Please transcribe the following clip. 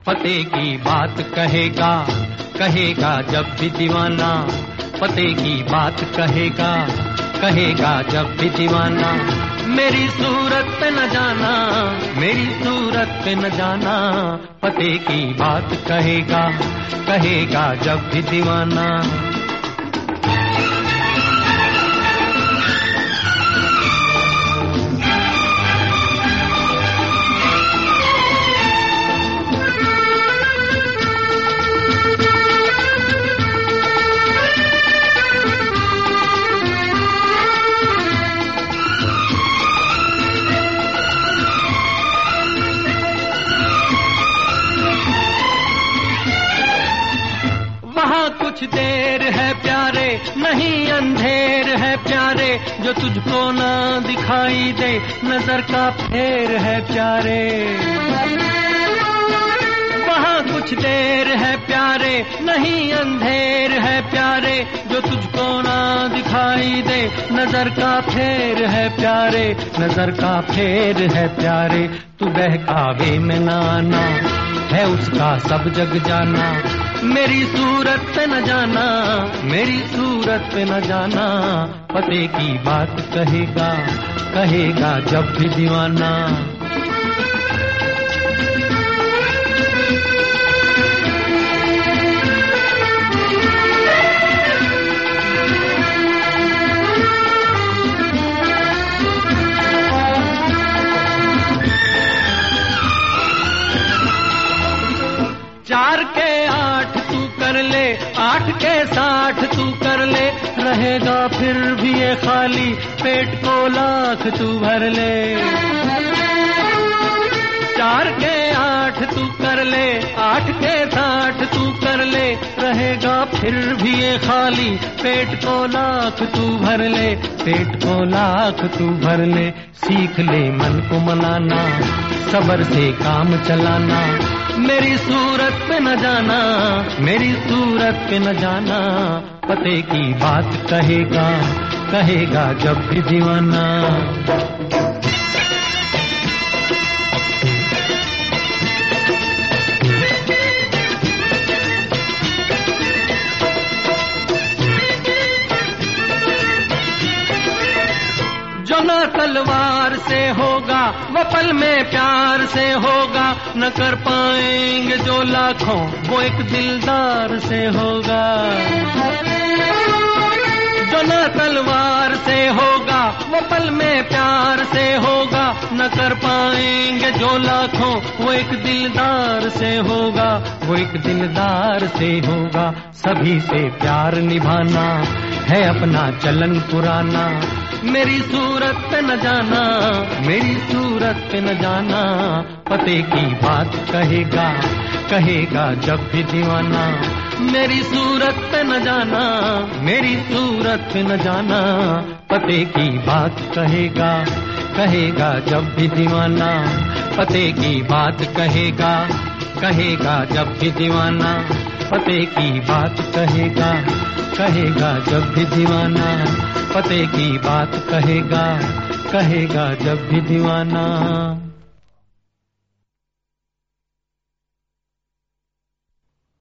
पते की बात कहेगा, कहेगा जब भी दीवाना। पते की बात कहेगा, कहेगा जब भी दीवाना। मेरी सूरत पे न जाना, मेरी सूरत पे न जाना। पते की बात कहेगा, कहेगा जब भी दीवाना। कुछ देर है प्यारे, नहीं अंधेर है प्यारे, जो तुझको ना दिखाई दे, नजर का फेर है प्यारे। वहाँ कुछ देर है प्यारे, नहीं अंधेर है प्यारे, जो तुझको ना दिखाई दे, नजर का फेर है प्यारे, नजर का फेर है प्यारे। तू बहकावे में ना आना, है उसका सब जग जाना। मेरी सूरत पे न जाना, मेरी सूरत पे न जाना। पते की बात कहेगा, कहेगा जब भी दीवाना। चार के आठ तू कर ले, 8 के 60 तू कर ले, रहेगा फिर भी ये खाली, पेट को लाख तू भर ले। 4 के 8 तू कर ले, 8 के 60 तू कर ले, रहेगा फिर भी ये खाली, पेट को लाख तू भर ले, पेट को लाख तू भर ले। सीख ले मन को मनाना, सब्र से काम चलाना। मेरी सूरत पे न जाना, मेरी सूरत पे न जाना। पते की बात कहेगा, कहेगा जब भी दीवाना। जो न तलवार से होगा, वो पल में प्यार से होगा। न कर पाएंगे जो लाखों, वो एक दिलदार से होगा। जो न तलवार से होगा, वो पल में प्यार से होगा। न कर पाएंगे जो लाखों, वो एक दिलदार से होगा, वो एक दिलदार से होगा। सभी से प्यार निभाना है अपना चलन पुराना। मेरी सूरत पे न जाना, मेरी सूरत पे न जाना। पते की बात कहेगा, कहेगा जब भी दीवाना। मेरी सूरत पे न जाना, मेरी सूरत पे न जाना। पते की बात कहेगा, कहेगा जब भी दीवाना। पते की बात कहेगा, कहेगा जब भी दीवाना। पते की बात कहेगा, कहेगा जब भी दीवाना। पते की बात कहेगा, कहेगा जब भी दीवाना।